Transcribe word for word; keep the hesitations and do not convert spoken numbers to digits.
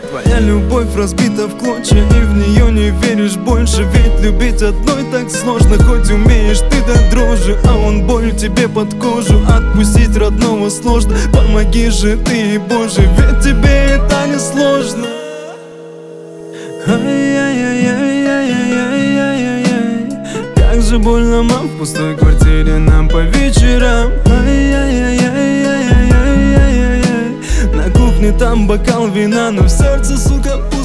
Твоя любовь разбита в клочья, и в нее не веришь больше. Ведь любить одной так сложно, хоть умеешь ты до дрожи. А он боль тебе под кожу, отпустить родного сложно. Помоги же ты, Боже, ведь тебе это не сложно. Ай-яй-яй-яй-яй-яй-яй-яй, как же больно, мам, в пустой квартире нам по вечерам. Ай-яй-яй-яй-яй-яй-яй, на кухне там бокал вина, но в сердце, сука,